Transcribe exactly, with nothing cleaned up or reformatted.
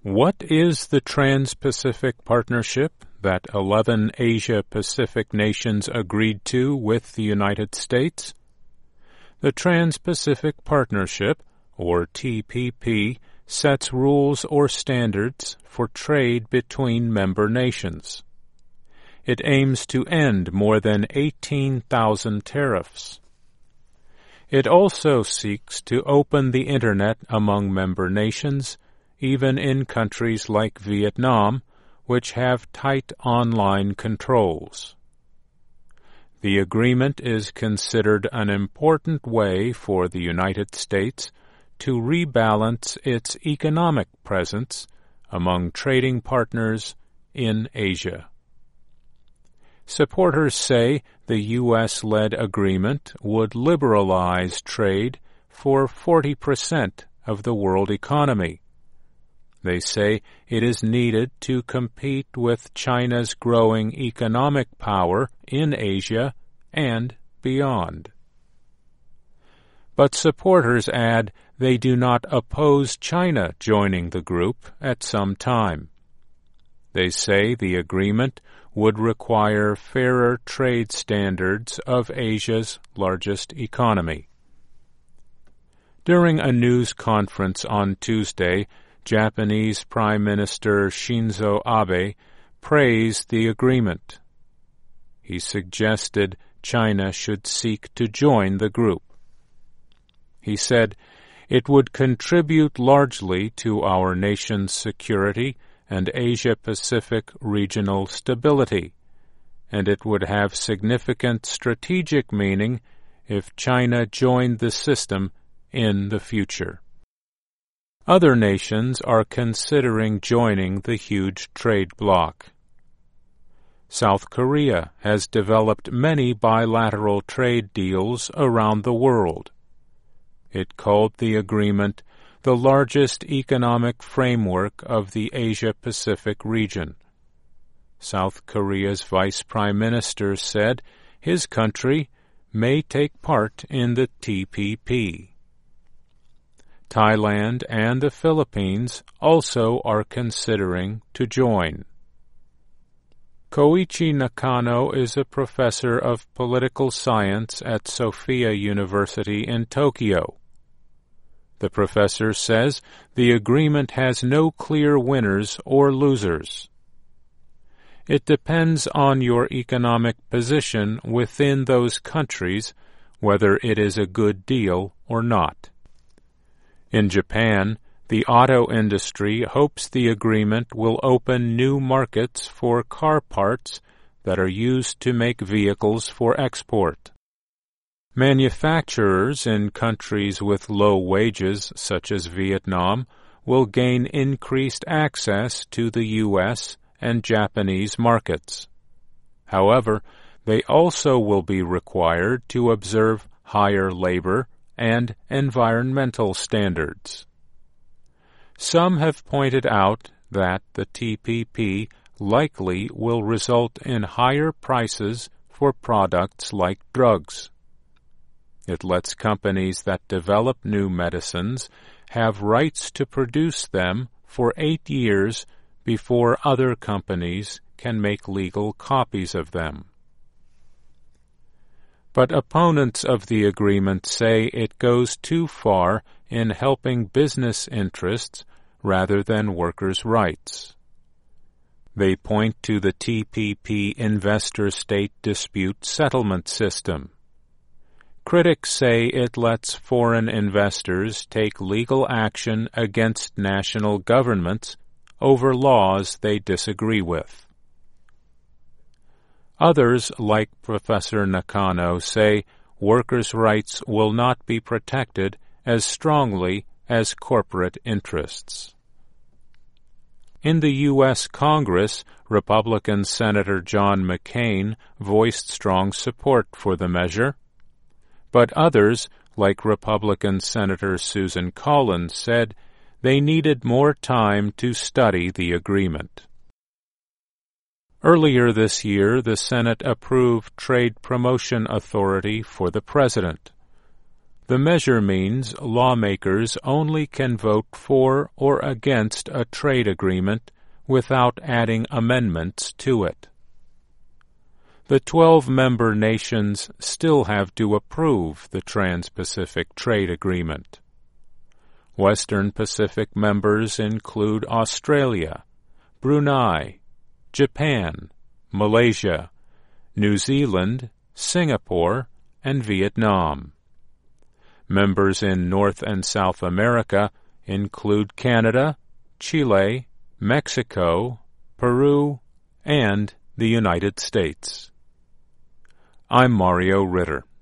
What is the Trans-Pacific Partnership that eleven Asia-Pacific nations agreed to with the United States? The Trans-Pacific Partnership, or T P P, sets rules or standards for trade between member nations. It aims to end more than eighteen thousand tariffs. It also seeks to open the Internet among member nations, even in countries like Vietnam, which have tight online controls. The agreement is considered an important way for the United States to rebalance its economic presence among trading partners in Asia. Supporters say the U S-led agreement would liberalize trade for forty percent of the world economy. They say it is needed to compete with China's growing economic power in Asia and beyond. But supporters add they do not oppose China joining the group at some time. They say the agreement would require fairer trade standards of Asia's largest economy. During a news conference on Tuesday, Japanese Prime Minister Shinzo Abe praised the agreement. He suggested China should seek to join the group. He said, "It would contribute largely to our nation's security and Asia-Pacific regional stability, and it would have significant strategic meaning if China joined the system in the future." Other nations are considering joining the huge trade bloc. South Korea has developed many bilateral trade deals around the world. It called the agreement the largest economic framework of the Asia-Pacific region. South Korea's Vice Prime Minister said his country may take part in the T P P. Thailand and the Philippines also are considering to join. Koichi Nakano is a professor of political science at Sophia University in Tokyo. The professor says the agreement has no clear winners or losers. It depends on your economic position within those countries whether it is a good deal or not. In Japan, the auto industry hopes the agreement will open new markets for car parts that are used to make vehicles for export. Manufacturers in countries with low wages, such as Vietnam, will gain increased access to the U S and Japanese markets. However, they also will be required to observe higher labor and environmental standards. Some have pointed out that the T P P likely will result in higher prices for products like drugs. It lets companies that develop new medicines have rights to produce them for eight years before other companies can make legal copies of them. But opponents of the agreement say it goes too far in helping business interests rather than workers' rights. They point to the T P P investor-state dispute settlement system. Critics say it lets foreign investors take legal action against national governments over laws they disagree with. Others, like Professor Nakano, say workers' rights will not be protected as strongly as corporate interests. In the U S Congress, Republican Senator John McCain voiced strong support for the measure, but others, like Republican Senator Susan Collins, said they needed more time to study the agreement. Earlier this year, the Senate approved Trade Promotion Authority for the President. The measure means lawmakers only can vote for or against a trade agreement without adding amendments to it. The twelve member nations still have to approve the Trans-Pacific Trade Agreement. Western Pacific members include Australia, Brunei, Japan, Malaysia, New Zealand, Singapore, and Vietnam. Members in North and South America include Canada, Chile, Mexico, Peru, and the United States. I'm Mario Ritter.